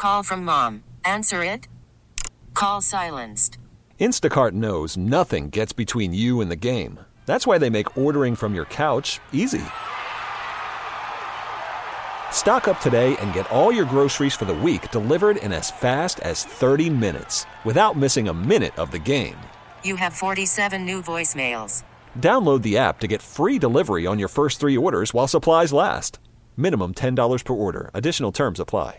Call from mom. Answer it. Call silenced. Instacart knows nothing gets between you and the game. That's why they make ordering from your couch easy. Stock up today and get all your groceries for the week delivered in as fast as 30 minutes without missing a minute of the game. You have 47 new voicemails. Download the app to get free delivery on your first 3 orders while supplies last. Minimum $10 per order. Additional terms apply.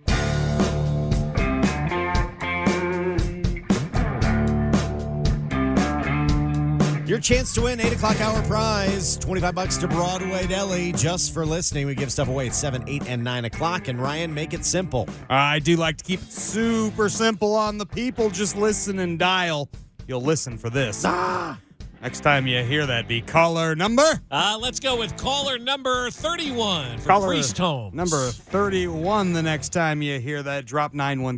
Your chance to win 8 o'clock hour prize, $25 to Broadway Deli just for listening. We give stuff away at 7, 8, and 9 o'clock. And Ryan, make it simple. I do like to keep it super simple on the people. Just listen and dial. You'll listen for this. Next time you hear that, be caller number. Let's go with caller number 31 from Priest Homes. Number 31 the next time you hear that. Drop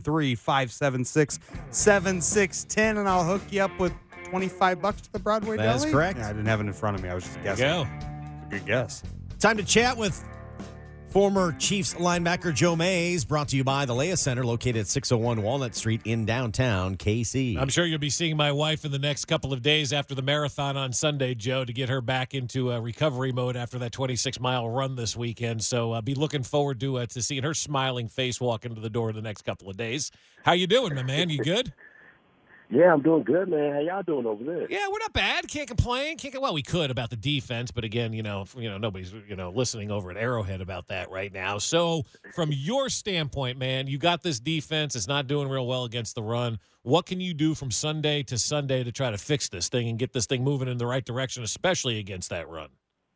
913-576-7610, and I'll hook you up with $25 to the Broadway Deli. That is correct. Yeah, I didn't have it in front of me. I was just guessing. Go. Good guess. Time to chat with former Chiefs linebacker Joe Mays, brought to you by the Leah Center, located at 601 Walnut Street in downtown KC. I'm sure you'll be seeing my wife in the next couple of days after the marathon on Sunday, Joe, to get her back into recovery mode after that 26-mile run this weekend. So be looking forward to seeing her smiling face walk into the door the next couple of days. How you doing, my man? You good? Yeah, I'm doing good, man. How y'all doing over there? Yeah, we're not bad. Can't complain. Well, we could about the defense, but again, nobody's listening over at Arrowhead about that right now. So, from your standpoint, man, you got this defense. It's not doing real well against the run. What can you do from Sunday to Sunday to try to fix this thing and get this thing moving in the right direction, especially against that run?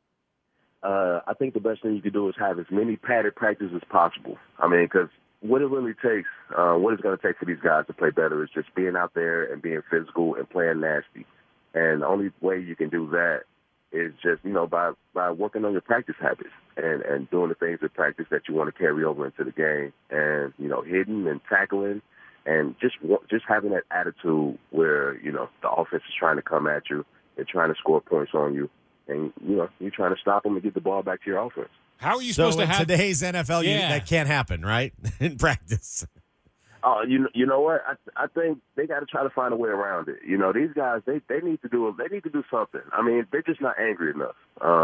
I think the best thing you can do is have as many padded practices as possible. I mean, because what it really takes, what it's going to take for these guys to play better is just being out there and being physical and playing nasty. And the only way you can do that is just, by working on your practice habits and doing the things in practice that you want to carry over into the game and, hitting and tackling and just having that attitude where, the offense is trying to come at you and trying to score points on you. And, you're trying to stop them and get the ball back to your offense. How are you supposed to have today's NFL? That can't happen, right? In practice. Oh, you know what? I think they got to try to find a way around it. These guys they need to do something. I mean, they're just not angry enough.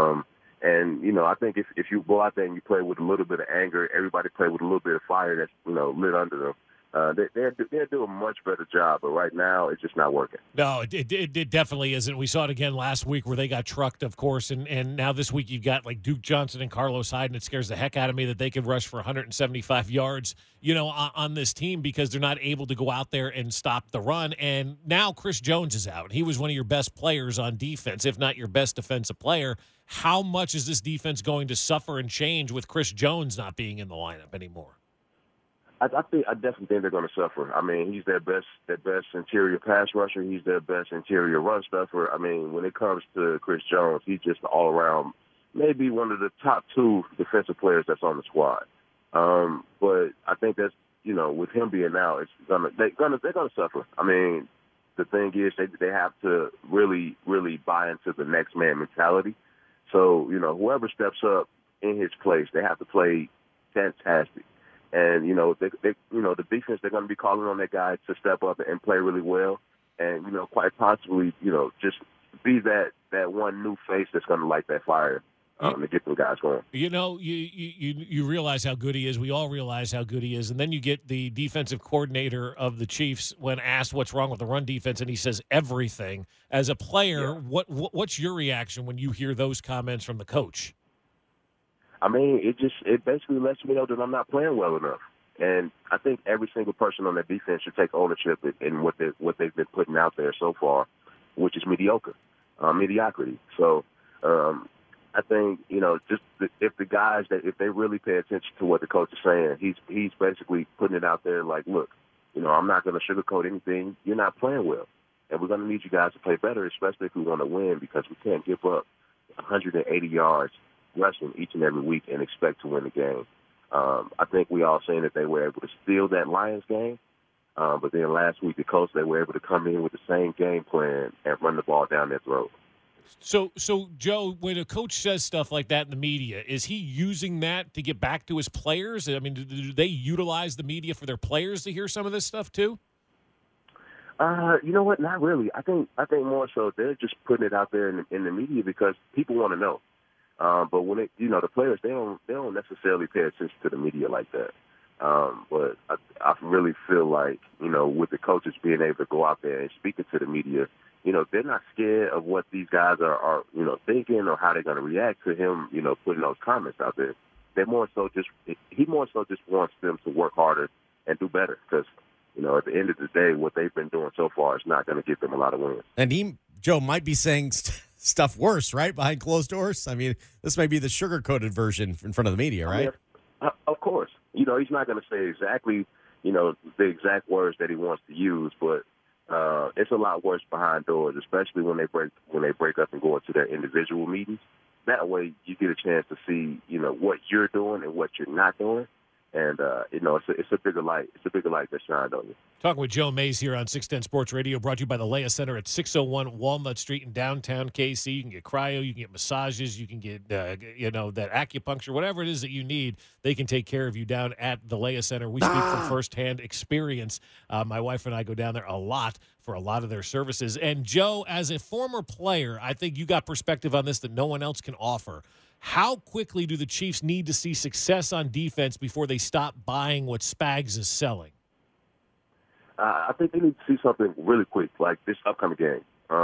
And I think if you go out there and you play with a little bit of anger, everybody play with a little bit of fire that's lit under them. They're doing a much better job, but right now it's just not working. No, it definitely isn't. We saw it again last week where they got trucked, of course, and now this week you've got like Duke Johnson and Carlos Hyde, and it scares the heck out of me that they could rush for 175 yards, on this team because they're not able to go out there and stop the run. And now Chris Jones is out. He was one of your best players on defense, if not your best defensive player. How much is this defense going to suffer and change with Chris Jones not being in the lineup anymore? I definitely think they're going to suffer. I mean, he's their best interior pass rusher. He's their best interior run stuffer. I mean, when it comes to Chris Jones, he's just all around, maybe one of the top 2 defensive players that's on the squad. But I think that's with him being out, they're gonna suffer. I mean, the thing is they have to really buy into the next man mentality. So whoever steps up in his place, they have to play fantastic. And, the defense, they're going to be calling on that guy to step up and play really well and, quite possibly, just be that one new face that's going to light that fire to get them guys going. You realize how good he is. We all realize how good he is. And then you get the defensive coordinator of the Chiefs when asked what's wrong with the run defense, and he says everything. As a player, what's your reaction when you hear those comments from the coach? I mean, it basically lets me know that I'm not playing well enough. And I think every single person on that defense should take ownership in what they've been putting out there so far, which is mediocrity. So I think, just if the guys if they really pay attention to what the coach is saying, he's basically putting it out there like, look, I'm not going to sugarcoat anything. You're not playing well. And we're going to need you guys to play better, especially if we want to win, because we can't give up 180 yards rushing each and every week and expect to win the game. I think we all seen that they were able to steal that Lions game, but then last week the coach, they were able to come in with the same game plan and run the ball down their throat. So, Joe, when a coach says stuff like that in the media, is he using that to get back to his players? I mean, do they utilize the media for their players to hear some of this stuff too? You know what? Not really. I think more so they're just putting it out there in the media because people want to know. But when the players, they don't necessarily pay attention to the media like that. But I really feel like, with the coaches being able to go out there and speaking to the media, they're not scared of what these guys are thinking or how they're going to react to him, putting those comments out there. He more so just wants them to work harder and do better because, at the end of the day, what they've been doing so far is not going to give them a lot of wins. And Joe might be saying stuff worse, right, behind closed doors. I mean, this may be the sugar-coated version in front of the media, right? Of course. He's not going to say exactly, the exact words that he wants to use, but it's a lot worse behind doors, especially when they break up and go into their individual meetings. That way, you get a chance to see, what you're doing and what you're not doing. And, it's a bigger light. It's a bigger light that shines on you. Talking with Joe Mays here on 610 Sports Radio, brought to you by the Leia Center at 601 Walnut Street in downtown KC. You can get cryo, you can get massages, you can get, that acupuncture, whatever it is that you need. They can take care of you down at the Leia Center. We speak from firsthand experience. My wife and I go down there a lot for a lot of their services. And, Joe, as a former player, I think you got perspective on this that no one else can offer. How quickly do the Chiefs need to see success on defense before they stop buying what Spags is selling? I think they need to see something really quick, like this upcoming game.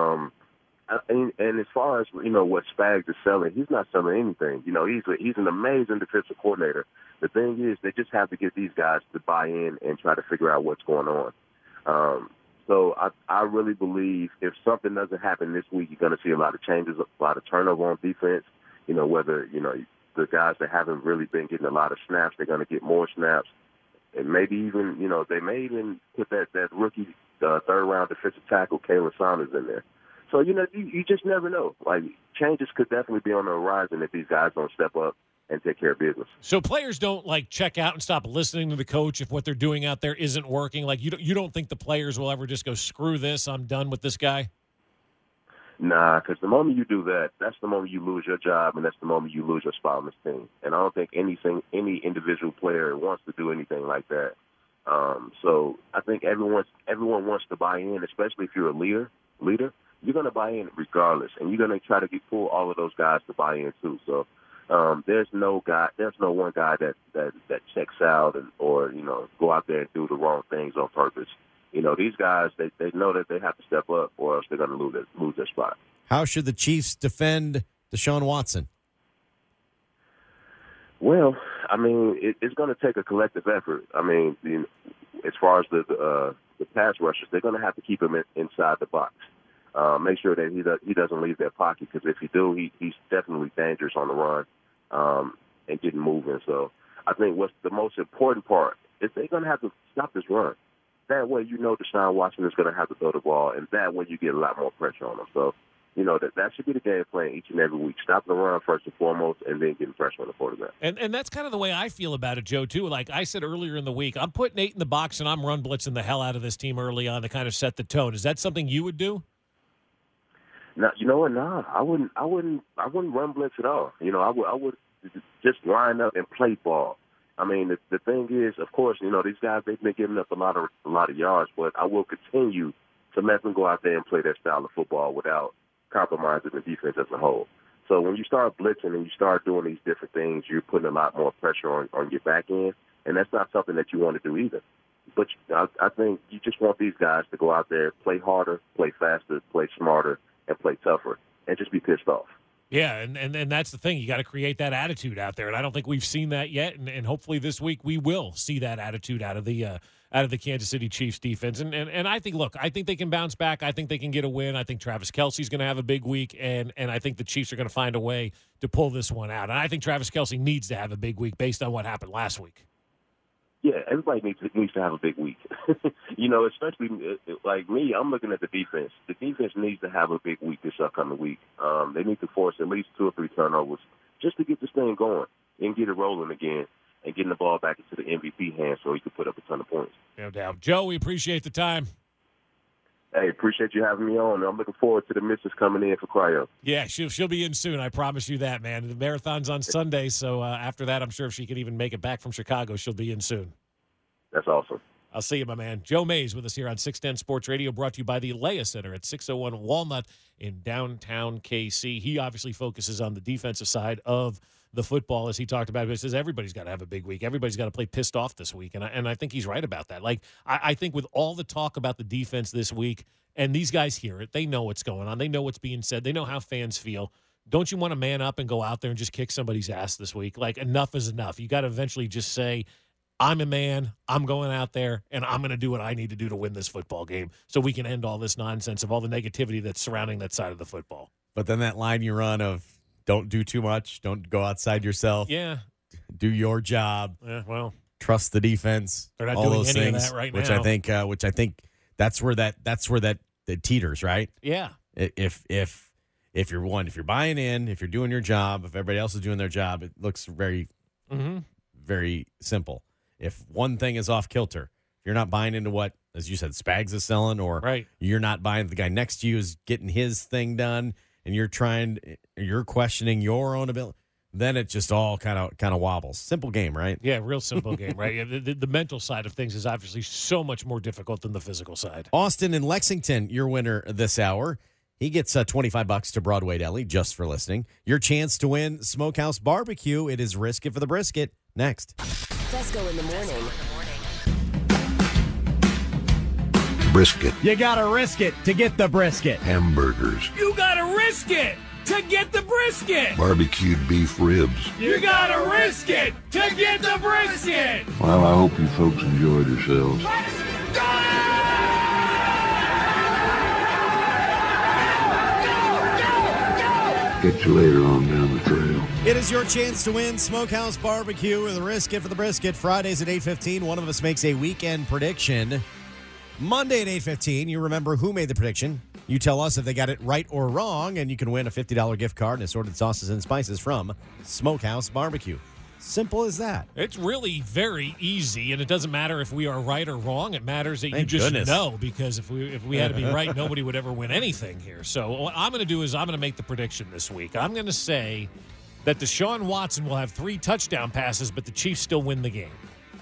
And as far as, what Spags is selling, he's not selling anything. He's an amazing defensive coordinator. The thing is, they just have to get these guys to buy in and try to figure out what's going on. So I really believe if something doesn't happen this week, you're going to see a lot of changes, a lot of turnover on defense. Whether, the guys that haven't really been getting a lot of snaps, they're going to get more snaps. And maybe even, they may even put that rookie third-round defensive tackle, Kalen Saunders, in there. So, you just never know. Like, changes could definitely be on the horizon if these guys don't step up and take care of business. So players don't, check out and stop listening to the coach if what they're doing out there isn't working? Like, you don't think the players will ever just go, screw this, I'm done with this guy? Nah, because the moment you do that, that's the moment you lose your job, and that's the moment you lose your spot on this team. And I don't think any individual player wants to do anything like that. So I think everyone wants to buy in, especially if you're a leader. You're going to buy in regardless, and you're going to try to pull all of those guys to buy in too. So there's no one guy that checks out or go out there and do the wrong things on purpose. These guys, they know that they have to step up or else they're going to lose their spot. How should the Chiefs defend Deshaun Watson? Well, I mean, it's going to take a collective effort. I mean, as far as the pass rushers, they're going to have to keep him inside the box. Make sure that he doesn't leave their pocket, because if he do, he's definitely dangerous on the run and getting moving. So I think what's the most important part is they're going to have to stop this run. That way, Deshaun Watson is going to have to throw the ball, and that way you get a lot more pressure on him. So, that should be the game plan each and every week. Stop the run first and foremost, and then getting pressure on the quarterback. And that's kind of the way I feel about it, Joe, too. Like I said earlier in the week, I'm putting 8 in the box, and I'm run blitzing the hell out of this team early on to kind of set the tone. Is that something you would do? No, you know what? No, I wouldn't run blitz at all. I would just line up and play ball. I mean, the thing is, of course, these guys, they've been giving up a lot of yards, but I will continue to let them go out there and play their style of football without compromising the defense as a whole. So when you start blitzing and you start doing these different things, you're putting a lot more pressure on your back end, and that's not something that you want to do either. But I think you just want these guys to go out there, play harder, play faster, play smarter, and play tougher, and just be pissed off. Yeah, and that's the thing. You got to create that attitude out there, and I don't think we've seen that yet. And hopefully this week we will see that attitude out of the Kansas City Chiefs defense. And I think they can bounce back. I think they can get a win. I think Travis Kelce's going to have a big week, and I think the Chiefs are going to find a way to pull this one out. And I think Travis Kelce needs to have a big week based on what happened last week. Yeah, everybody needs to have a big week. Especially like me, I'm looking at the defense. The defense needs to have a big week this upcoming week. They need to force at least 2 or 3 turnovers just to get this thing going and get it rolling again and getting the ball back into the MVP hands so he can put up a ton of points. No doubt. Joe, we appreciate the time. Hey, appreciate you having me on. I'm looking forward to the missus coming in for cryo. Yeah, she'll be in soon. I promise you that, man. The marathon's on Sunday, so after that, I'm sure if she can even make it back from Chicago, she'll be in soon. That's awesome. I'll see you, my man. Joe Mays with us here on 610 Sports Radio, brought to you by the Leia Center at 601 Walnut in downtown KC. He obviously focuses on the defensive side of the football, as he talked about. But he says everybody's got to have a big week. Everybody's got to play pissed off this week, and I think he's right about that. Like, I think with all the talk about the defense this week, and these guys hear it, they know what's going on. They know what's being said. They know how fans feel. Don't you want to man up and go out there and just kick somebody's ass this week? Like, enough is enough. You got to eventually just say, I'm a man, I'm going out there, and I'm going to do what I need to do to win this football game so we can end all this nonsense of all the negativity that's surrounding that side of the football. But then that line you run of don't do too much, don't go outside yourself. Yeah. Do your job. Yeah, well. Trust the defense. They're not all doing those any things, of that right which now. I think that's where that teeters, right? Yeah. If you're buying in, if you're doing your job, if everybody else is doing their job, it looks very, very simple. If one thing is off kilter, if you're not buying into what, as you said, Spags is selling, or right. You're not buying, the guy next to you is getting his thing done, and you're questioning your own ability, then it just all kind of wobbles. Simple game, right? Yeah, real simple game, right? Yeah, the mental side of things is obviously so much more difficult than the physical side. Austin in Lexington, your winner this hour. He gets $25 to Broadway Deli just for listening. Your chance to win Smokehouse Barbecue. It is Risk It for the Brisket. Next. Fesco in the morning. Brisket. You gotta risk it to get the brisket. Hamburgers. You gotta risk it to get the brisket. Barbecued beef ribs. You gotta risk it to get the brisket. Well, I hope you folks enjoyed yourselves. Get you later on down the trail. It is your chance to win Smokehouse Barbecue with Risk It for the Brisket. Fridays at 8:15. One of us makes a weekend prediction. Monday at 8:15. You remember who made the prediction. You tell us if they got it right or wrong, and you can win a $50 gift card and assorted sauces and spices from Smokehouse Barbecue. Simple as that. It's really very easy, and it doesn't matter if we are right or wrong. It matters that Thank you just goodness. know, because if we had to be right, nobody would ever win anything here. So what I'm going to do is I'm going to make the prediction this week. I'm going to say that Deshaun Watson will have 3 touchdown passes, but the Chiefs still win the game.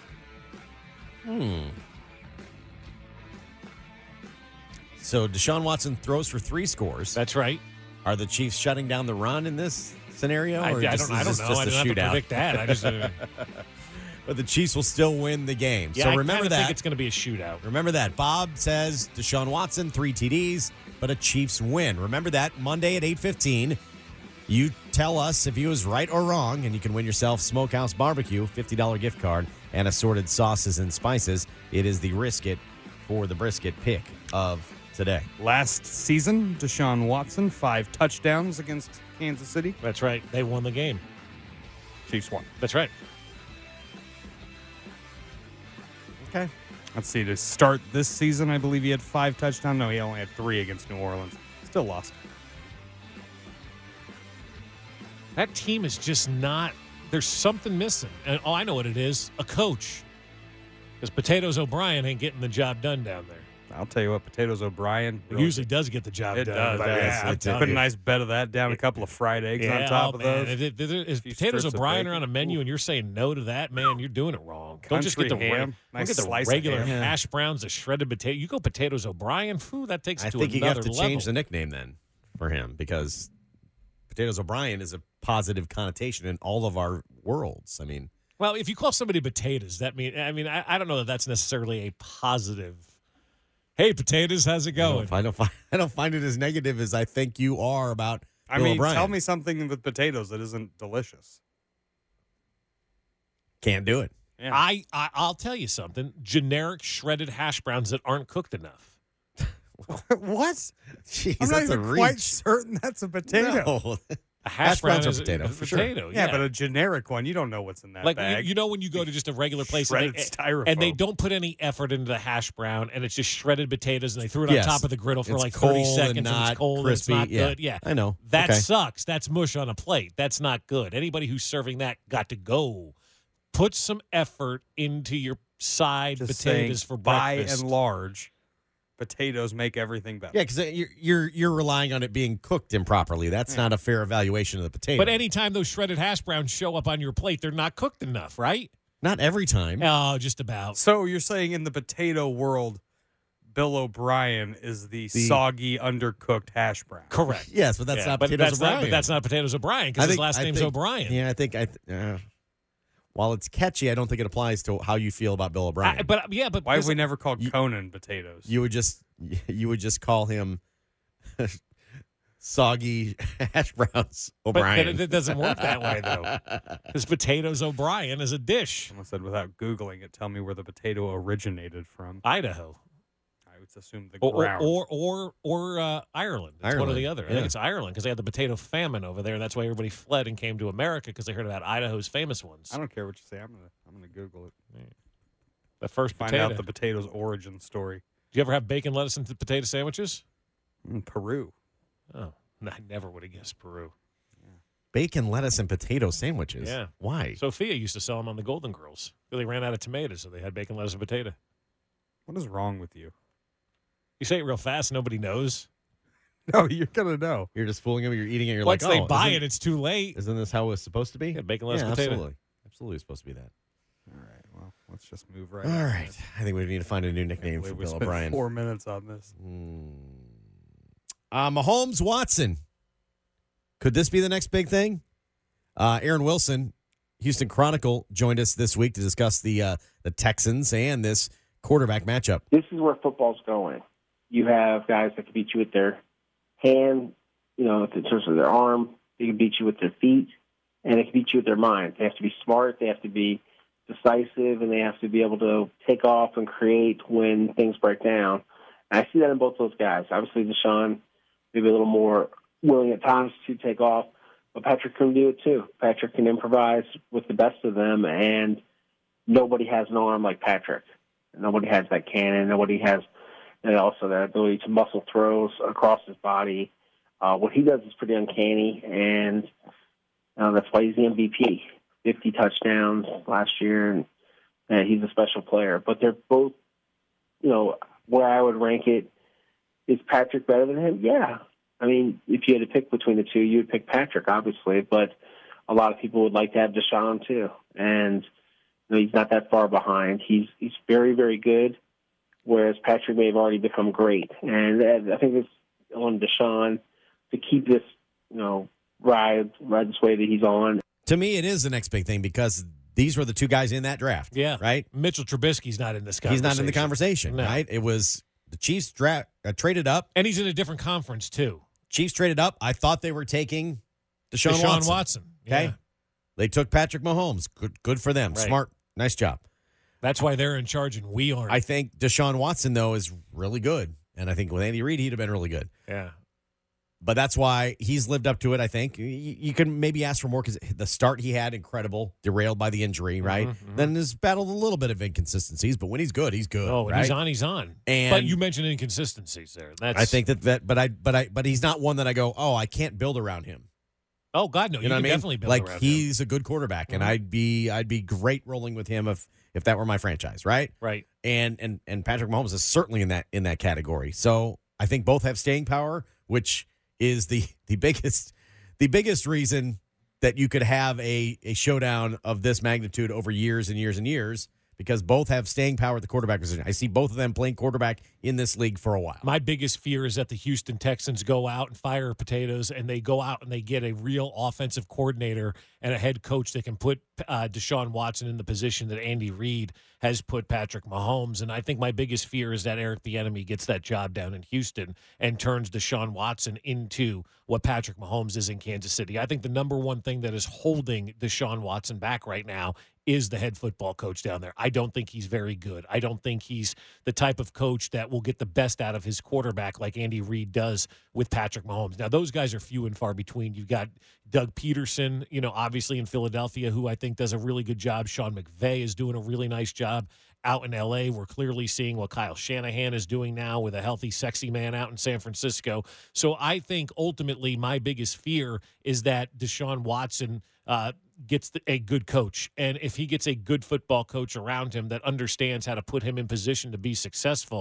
So Deshaun Watson throws for 3 scores. That's right. Are the Chiefs shutting down the run in this scenario? I Or don't is know. this I just don't a have to shootout? predict that. I just But the Chiefs will still win the game. yeah, So I remember kinda that. think it's going to be a shootout. Remember that. Bob says Deshaun Watson, 3 TDs, but a Chiefs win. Remember that. Monday at 8:15. You tell us if he was right or wrong, and you can win yourself Smokehouse Barbecue, $50 gift card, and assorted sauces and spices. It is the Risk It for the Brisket pick of today. Last season, Deshaun Watson, 5 touchdowns against Kansas City. That's right. They won the game. Chiefs won. That's right. Okay. Let's see. To start this season, I believe he had 5 touchdowns. No, he only had 3 against New Orleans. Still lost. That team is just not – there's something missing. And I know what it is. A coach. Because Potatoes O'Brien ain't getting the job done down there. I'll tell you what, Potatoes O'Brien It usually does get the job It done. does. But Yeah, I'm I telling put a you. nice bet of that down. A couple of fried eggs on top of man. those. If Few Potatoes strips of O'Brien are bacon. on a menu and you're saying no to that, man, you're doing it wrong. Don't just get the Country ham, don't nice get the slice of regular ham. hash browns, the shredded potato. You go Potatoes O'Brien, whew, that takes it I to think you another have to level. change the nickname then for him, because Potatoes O'Brien is a positive connotation in all of our worlds. I mean, Well, if you call somebody potatoes, I don't know that that's necessarily a positive. Hey, potatoes, how's it going? I don't find it as negative as I think you are about I Bill mean, O'Brien. tell me something with potatoes that isn't delicious. Can't do it. Yeah. I'll tell you something. Generic shredded hash browns that aren't cooked enough. What? Jeez, I'm not that's a even quite reach. certain that's a potato. No. A hash brown browns are is potato, a for sure. potato. Yeah, but a generic one, you don't know what's in that like bag. you know when you go to just a regular place Shredded and they styrofoam. don't put any effort into the hash brown and it's just shredded potatoes and they threw it Yes. on top of the griddle for It's like 30 cold seconds and and not it's cold crispy. and it's not Yeah. good. Yeah. I know. That Okay. sucks. That's mush on a plate. That's not good. Anybody who's serving that got to go. Put some effort into your side Just potatoes saying, for by breakfast. and large, potatoes make everything better. Yeah, because you're relying on it being cooked improperly. That's not a fair evaluation of the potato. But anytime those shredded hash browns show up on your plate, they're not cooked enough, right? Not every time. Oh, just about. So you're saying in the potato world, Bill O'Brien is the soggy, undercooked hash brown. Correct. Yes, but that's not Potatoes O'Brien. But that's not Potatoes O'Brien because his last name's O'Brien. Yeah, I think while it's catchy, I don't think it applies to how you feel about Bill O'Brien. But why have we never called Conan potatoes? You would just call him soggy hash browns O'Brien. But it doesn't work that way though. Because Potatoes O'Brien is a dish. Someone said without Googling it, tell me where the potato originated from. Idaho. I would assume the ground. Or Ireland. It's one or the other. Yeah. I think it's Ireland because they had the potato famine over there, and that's why everybody fled and came to America because they heard about Idaho's famous ones. I don't care what you say. I'm gonna Google it. The first Find potato. out the potato's origin story. Do you ever have bacon, lettuce, and potato sandwiches? In Peru. Oh, I never would have guessed Peru. Bacon, lettuce, and potato sandwiches. Yeah. Why? Sophia used to sell them on the Golden Girls. Really ran out of tomatoes, so they had bacon, lettuce, and potato. What is wrong with you? You say it real fast, nobody knows. No, you're gonna know. You're just fooling them. You're eating it. You're Once like, they buy it, it's too late. Isn't this how it's supposed to be? Yeah, bacon, lettuce, potato. Absolutely. Absolutely, it's supposed to be that. All right. Well, let's just move right. All right. I think we need to find a new nickname for We Bill spent O'Brien. 4 minutes on this. Mahomes Watson. Could this be the next big thing? Aaron Wilson, Houston Chronicle, joined us this week to discuss the Texans and this quarterback matchup. This is where football's going. You have guys that can beat you with their hand, in terms of their arm. They can beat you with their feet, and they can beat you with their mind. They have to be smart. They have to be decisive, and they have to be able to take off and create when things break down. And I see that in both those guys. Obviously, Deshaun maybe a little more willing at times to take off, but Patrick can do it too. Patrick can improvise with the best of them, and nobody has an arm like Patrick. Nobody has that cannon. Nobody has also that ability to muscle throws across his body. What he does is pretty uncanny, and that's why he's the MVP. 50 touchdowns last year, and he's a special player. But they're both, where I would rank it, is Patrick better than him? Yeah. I mean, if you had to pick between the two, you would pick Patrick, obviously, but a lot of people would like to have Deshaun too. And he's not that far behind. He's very, very good, whereas Patrick may have already become great. And I think it's on Deshaun to keep this, ride this way that he's on. To me, it is the next big thing because these were the two guys in that draft. Yeah. Right? Mitchell Trubisky's not in this conversation. He's not in the conversation, No. right? It was the Chiefs traded up. And he's in a different conference, too. Chiefs traded up. I thought they were taking Deshaun Watson. Okay. Yeah. They took Patrick Mahomes. Good for them. Right. Smart. Nice job. That's why they're in charge and we aren't. I think Deshaun Watson, though, is really good. And I think with Andy Reid, he'd have been really good. Yeah. But that's why he's lived up to it, I think. You can maybe ask for more because the start he had, incredible, derailed by the injury, right? Then has battled a little bit of inconsistencies, but when he's good, he's good. Oh, when right? he's on. And but you mentioned inconsistencies there. I think but he's not one that I go, oh, I can't build around him. Oh God, no! You know what I mean? Definitely build like around he's a good quarterback, and I'd be great rolling with him if that were my franchise, right? Right. And Patrick Mahomes is certainly in that category. So I think both have staying power, which is the biggest reason that you could have a showdown of this magnitude over years and years and years, because both have staying power at the quarterback position. I see both of them playing quarterback in this league for a while. My biggest fear is that the Houston Texans go out and fire potatoes, and they go out and they get a real offensive coordinator and a head coach that can put Deshaun Watson in the position that Andy Reid has put Patrick Mahomes. And I think my biggest fear is that Eric Bieniemy gets that job down in Houston and turns Deshaun Watson into what Patrick Mahomes is in Kansas City. I think the number one thing that is holding Deshaun Watson back right now is the head football coach down there. I don't think he's very good. I don't think he's the type of coach that will get the best out of his quarterback like Andy Reid does with Patrick Mahomes. Now, those guys are few and far between. You've got Doug Peterson, obviously in Philadelphia, who I think does a really good job. Sean McVay is doing a really nice job out in L.A. We're clearly seeing what Kyle Shanahan is doing now with a healthy, sexy man out in San Francisco. So I think ultimately my biggest fear is that Deshaun Watson gets a good coach. And if he gets a good football coach around him that understands how to put him in position to be successful,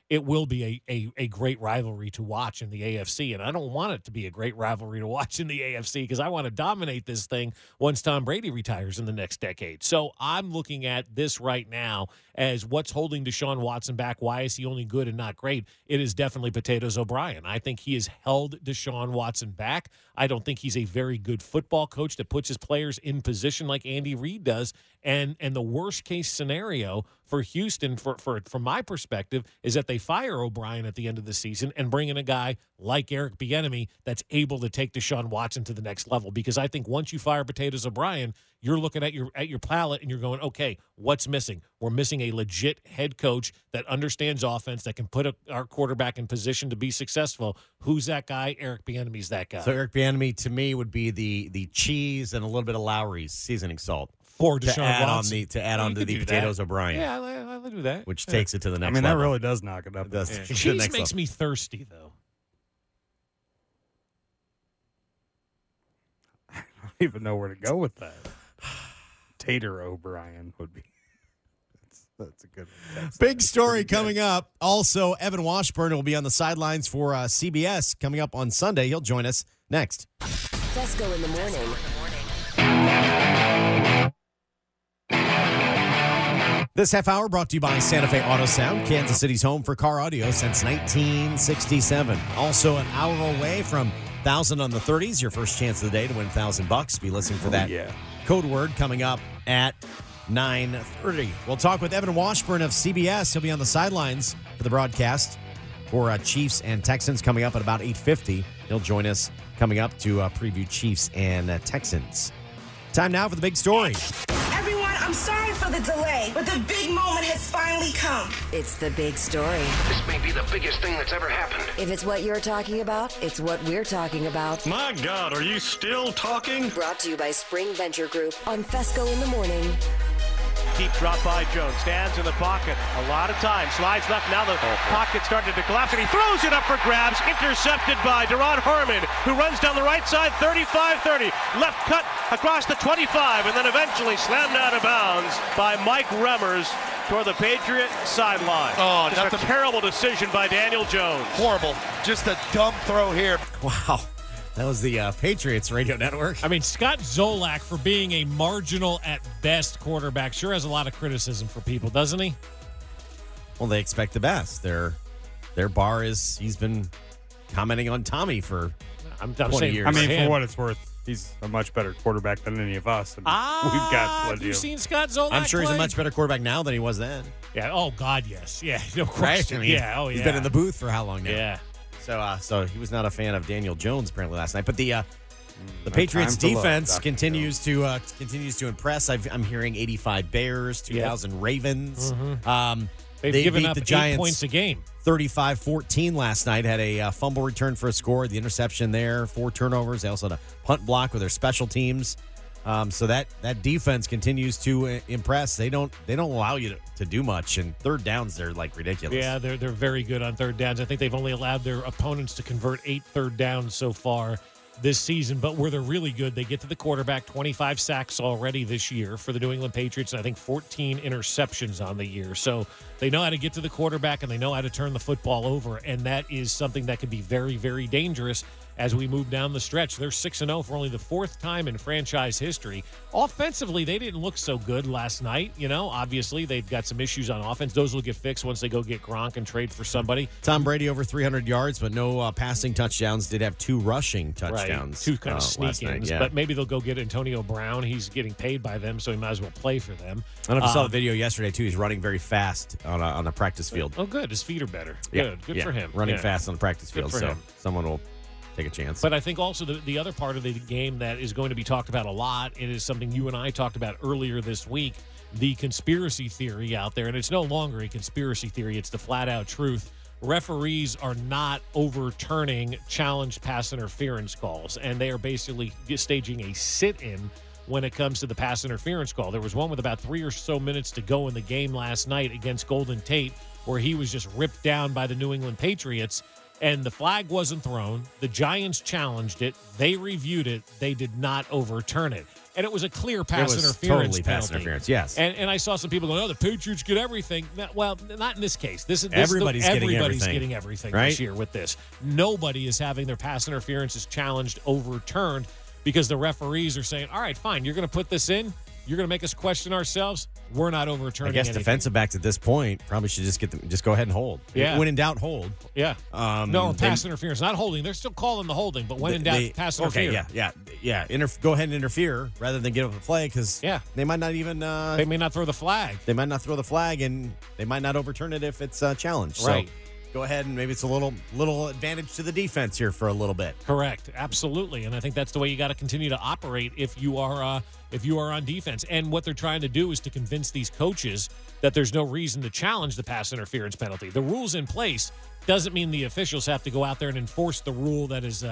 it will be a great rivalry to watch in the AFC. And I don't want it to be a great rivalry to watch in the AFC because I want to dominate this thing once Tom Brady retires in the next decade. So I'm looking at this right now as what's holding Deshaun Watson back. Why is he only good and not great? It is definitely Potatoes O'Brien. I think he has held Deshaun Watson back. I don't think he's a very good football coach that puts his players in position like Andy Reid does. And the worst case scenario for Houston, from my perspective, is that they fire O'Brien at the end of the season and bring in a guy like Eric Bieniemy that's able to take Deshaun Watson to the next level. Because I think once you fire Potatoes O'Brien, you're looking at your palette and you're going, okay, what's missing? We're missing a legit head coach that understands offense, that can put our quarterback in position to be successful. Who's that guy? Eric Bieniemy's that guy. So Eric Bieniemy, to me, would be the cheese and a little bit of Lowry's seasoning salt. For Deshaun Watson. To add on to the Potatoes O'Brien. Yeah, I'll do that. Which takes it to the next level. That really does knock it up. It does. Yeah. Cheese makes me thirsty, though. I don't even know where to go with that. Tater O'Brien would be. That's a good one. Big story coming up. Also, Evan Washburn will be on the sidelines for CBS coming up on Sunday. He'll join us next. Fesco in the morning. This half hour brought to you by Santa Fe Auto Sound, Kansas City's home for car audio since 1967. Also an hour away from 1,000 on the 30s, your first chance of the day to win $1,000. Be listening for that code word coming up at 9:30. We'll talk with Evan Washburn of CBS. He'll be on the sidelines for the broadcast for Chiefs and Texans coming up at about 8:50. He'll join us coming up to preview Chiefs and Texans. Time now for the big story. Everyone, I'm sorry for the delay, but the big moment has finally come. It's the big story. This may be the biggest thing that's ever happened. If it's what you're talking about, it's what we're talking about. My God, are you still talking? Brought to you by Spring Venture Group on Fesco in the morning. Deep drop by Jones. Stands in the pocket a lot of time. Slides left. Now the pocket started to collapse, and he throws it up for grabs. Intercepted by Deron Harmon, who runs down the right side, 35-30. Left cut across the 25, and then eventually slammed out of bounds by Mike Remmers toward the Patriot sideline. Oh, just a terrible decision by Daniel Jones. Horrible. Just a dumb throw here. Wow. That was the Patriots radio network. I mean, Scott Zolak, for being a marginal at best quarterback, sure has a lot of criticism for people, doesn't he? Well, they expect the best. Their bar is, he's been commenting on Tommy for 20 years. I mean, for what it's worth, he's a much better quarterback than any of us. And we've got plenty have you of. seen Scott Zolak I'm sure play? he's a much better quarterback now than he was then. Yeah. Oh, God, yes. Yeah. No Right? question. I mean, yeah. Oh, yeah. He's been in the booth for how long now? Yeah. So he was not a fan of Daniel Jones apparently last night. But the Patriots defense continues to impress. I'm hearing 85 Bears, 2,000 Ravens. Mm-hmm. They've they given beat up the 8 Giants points a game. 35-14 last night. Had a fumble return for a score, the interception there, 4 turnovers. They also had a punt block with their special teams. So that defense continues to impress. They don't allow you to do much, and third downs they're like ridiculous. Yeah, they're very good on third downs. I think they've only allowed their opponents to convert 8 third downs so far this season. But where they're really good, they get to the quarterback. 25 sacks already this year for the New England Patriots, and I think 14 interceptions on the year. So they know how to get to the quarterback, and they know how to turn the football over, and that is something that can be very, very dangerous as we move down the stretch. They're 6-0 for only the 4th time in franchise history. Offensively, they didn't look so good last night. You know, obviously, they've got some issues on offense. Those will get fixed once they go get Gronk and trade for somebody. Tom Brady over 300 yards, but no passing touchdowns. Did have 2 rushing touchdowns. Right. 2 kind of sneak-ins. Yeah. But maybe they'll go get Antonio Brown. He's getting paid by them, so he might as well play for them. I don't know if you saw the video yesterday, too. He's running very fast on a practice field. Oh, good. His feet are better. Yeah. Good for him. Running fast on the practice Good field, for so him. someone will take a chance. But I think also the other part of the game that is going to be talked about a lot, it is something you and I talked about earlier this week, the conspiracy theory out there. And it's no longer a conspiracy theory. It's the flat-out truth. Referees are not overturning challenged pass interference calls, and they are basically staging a sit-in when it comes to the pass interference call. There was one with about 3 or so minutes to go in the game last night against Golden Tate where he was just ripped down by the New England Patriots. And the flag wasn't thrown. The Giants challenged it. They reviewed it. They did not overturn it. And it was a clear pass interference totally penalty. pass interference, yes. And I saw some people going, the Patriots get everything. Well, not in this case. Everybody's getting everything right? this year with this. Nobody is having their pass interferences challenged, overturned, because the referees are saying, all right, fine, you're going to put this in. You're going to make us question ourselves. We're not overturning I guess anything. defensive backs at this point probably should just go ahead and hold. Yeah. When in doubt, hold. Yeah. Pass interference. Not holding. They're still calling the holding, but when in doubt, pass interference. Okay, yeah. Go ahead and interfere rather than get up the play because they might not even. They may not throw the flag. They might not throw the flag, and they might not overturn it if it's challenged. Right. So go ahead and maybe it's a little advantage to the defense here for a little bit. Correct. Absolutely. And I think that's the way you got to continue to operate if you are on defense. And what they're trying to do is to convince these coaches that there's no reason to challenge the pass interference penalty. The rule's in place doesn't mean the officials have to go out there and enforce the rule that is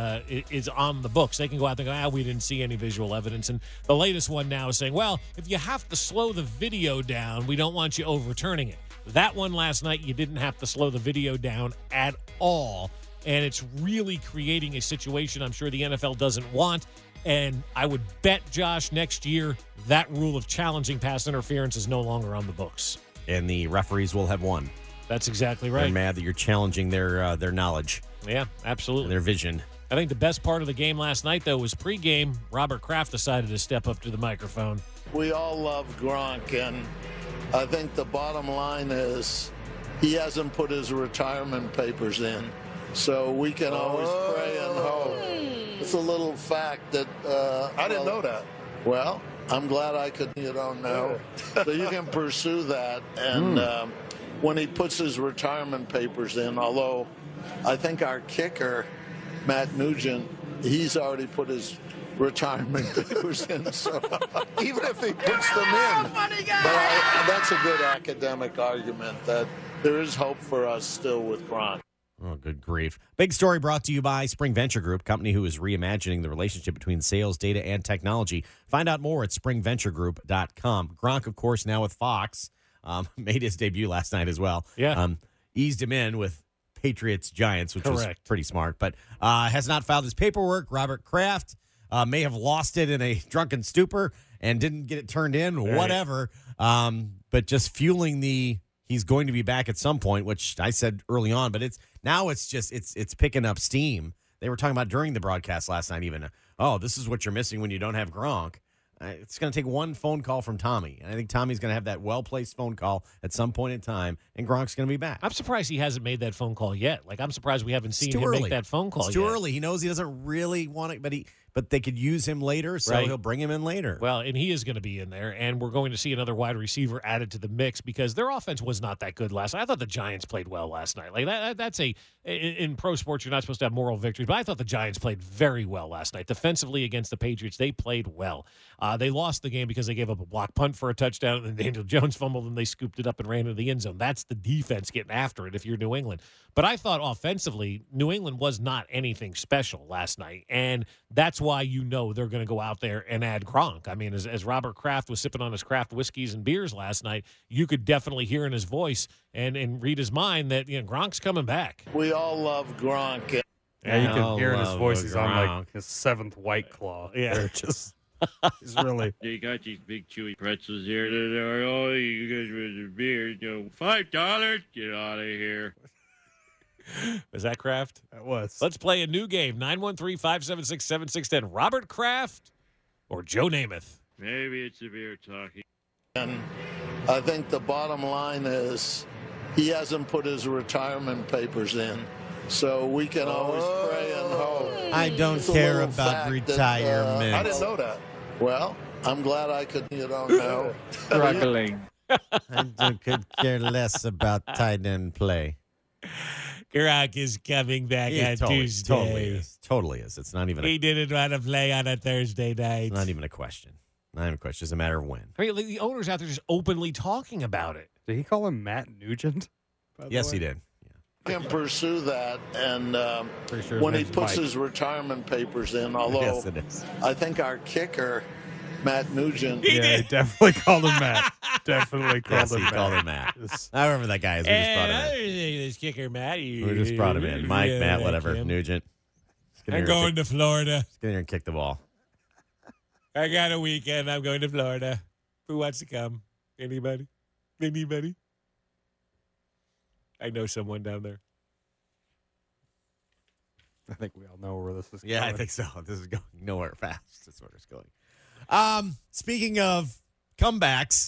on the books. They can go out there and go, we didn't see any visual evidence. And the latest one now is saying, well, if you have to slow the video down, we don't want you overturning it. That one last night, you didn't have to slow the video down at all. And it's really creating a situation I'm sure the NFL doesn't want. And I would bet, Josh, next year, that rule of challenging pass interference is no longer on the books. And the referees will have won. That's exactly right. They're mad that you're challenging their knowledge. Yeah, absolutely. And their vision. I think the best part of the game last night, though, was pregame. Robert Kraft decided to step up to the microphone. We all love Gronk, and I think the bottom line is he hasn't put his retirement papers in, so we can always pray and hope. It's a little fact that I didn't know that. Well, I'm glad you don't know. So you can pursue that, and when he puts his retirement papers in, although I think our kicker, Matt Nugent, he's already put his retirement papers in, so even if he puts them in, but that's a good academic argument that there is hope for us still with Gronk. Oh, good grief. Big story brought to you by Spring Venture Group, company who is reimagining the relationship between sales, data, and technology. Find out more at springventuregroup.com. Gronk, of course, now with Fox, made his debut last night as well. Yeah. Eased him in with Patriots Giants, which Correct. was pretty smart, but has not filed his paperwork. Robert Kraft may have lost it in a drunken stupor and didn't get it turned in, whatever. But just fueling he's going to be back at some point, which I said early on, but it's picking up steam. They were talking about during the broadcast last night even, this is what you're missing when you don't have Gronk. It's going to take one phone call from Tommy, and I think Tommy's going to have that well-placed phone call at some point in time, and Gronk's going to be back. I'm surprised he hasn't made that phone call yet. Like, I'm surprised we haven't seen him make that phone call yet. It's too early. He knows he doesn't really want it, but they could use him later, so he'll bring him in later. Well, and he is going to be in there, and we're going to see another wide receiver added to the mix because their offense was not that good last night. I thought the Giants played well last night. Like that's in pro sports, you're not supposed to have moral victories, but I thought the Giants played very well last night. Defensively against the Patriots, they played well. They lost the game because they gave up a block punt for a touchdown, and then Daniel Jones fumbled, and they scooped it up and ran into the end zone. That's the defense getting after it if you're New England. But I thought offensively, New England was not anything special last night, and that's why they're going to go out there and add Gronk. I mean, as Robert Kraft was sipping on his craft whiskeys and beers last night, you could definitely hear in his voice and read his mind that Gronk's coming back. We all love Gronk. Yeah, you can hear in his voice he's on like his seventh White Claw. Yeah. They're just he's really. They got these big chewy pretzels here that are, you guys with the beer, $5, get out of here. Was that Kraft? That was. Let's play a new game. 913-576-7610. Robert Kraft or Joe Namath? Maybe it's the beer talking. And I think the bottom line is he hasn't put his retirement papers in, so we can always pray and hope. I don't care about retirement. I didn't know that. Well, I'm glad you don't know. Struggling. I could care less about tight end play. Gronk is coming back on Tuesday. Totally is. It's not even. He didn't want to play on a Thursday night. It's not even a question. Not even a question. It's a matter of when. I mean, the owner's out there just openly talking about it. Did he call him Matt Nugent? Yes, he did. Can pursue that, and when he puts his retirement papers in, although yes, it is. I think our kicker, Matt Nugent, he definitely called him Matt. Definitely called him He called him Matt. I remember that guy. We just brought him in. This kicker, Matt. We just brought him in. Mike, Matt, whatever. Nugent. I'm going to Florida. Let's get in here and kick the ball. I got a weekend. I'm going to Florida. Who wants to come? Anybody? Anybody? I know someone down there. I think we all know where this is going. Yeah, I think so. This is going nowhere fast. That's where it's going. Speaking of comebacks.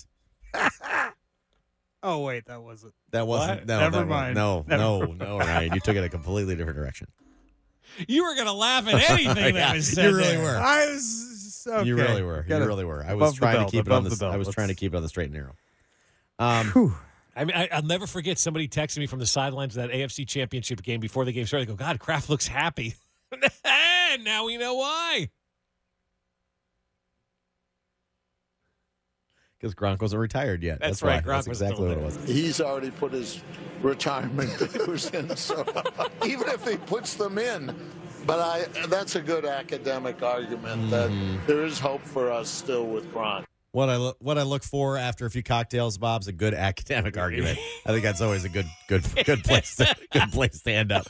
Oh, wait, that wasn't. That wasn't. No, Never that mind. No, Ryan. You took it a completely different direction. You were going to laugh at anything that was said. You really there. were. I was okay. You really were. You really were. I was trying to keep it on the. I was trying to keep it on the straight and narrow. I mean, I'll never forget somebody texting me from the sidelines of that AFC Championship game before the game started. They go, God, Kraft looks happy. And now we know why. Because Gronk wasn't retired yet. That's right. Why. That's exactly what it was. He's already put his retirement papers in, so even if he puts them in, but that's a good academic argument that there is hope for us still with Gronk. What I look for after a few cocktails, Bob's a good academic argument. I think that's always a good place to end up.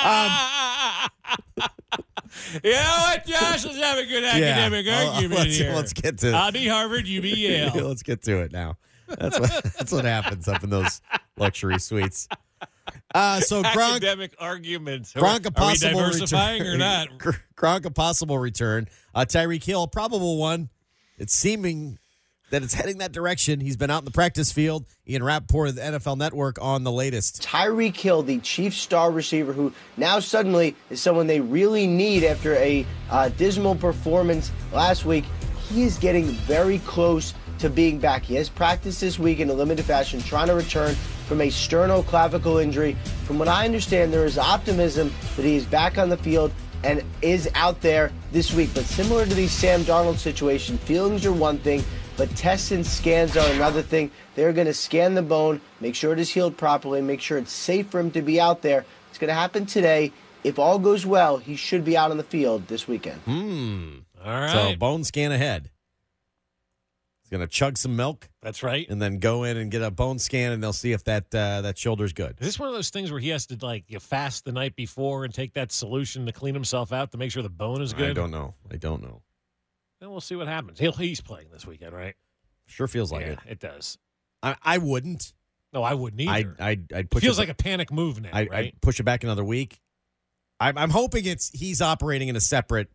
You know what, Josh? Let's have a good academic argument here. Let's get to it. I'll be Harvard, you be Yale. Let's get to it now. That's what happens up in those luxury suites. So Gronk, academic arguments. Gronk a possible are we diversifying return, or not? Gronk a possible return. Tyreek Hill, probable one. It's seeming that it's heading that direction. He's been out in the practice field. Ian Rappaport of the NFL Network on the latest. Tyreek Hill, the Chiefs star receiver, who now suddenly is someone they really need after a dismal performance last week. He is getting very close to being back. He has practiced this week in a limited fashion, trying to return from a sternoclavicle injury. From what I understand, there is optimism that he is back on the field and is out there this week. But similar to the Sam Darnold situation, feelings are one thing, but tests and scans are another thing. They're going to scan the bone, make sure it is healed properly, make sure it's safe for him to be out there. It's going to happen today. If all goes well, he should be out on the field this weekend. All right. So bone scan ahead. He's going to chug some milk. That's right. And then go in and get a bone scan, and they'll see if that shoulder's good. Is this one of those things where he has to fast the night before and take that solution to clean himself out to make sure the bone is good? I don't know. Then we'll see what happens. He's playing this weekend, right? Sure feels like it. It does. I wouldn't. No, I wouldn't either. I'd push feels like a panic move now, right? I'd push it back another week. I'm hoping he's operating in a separate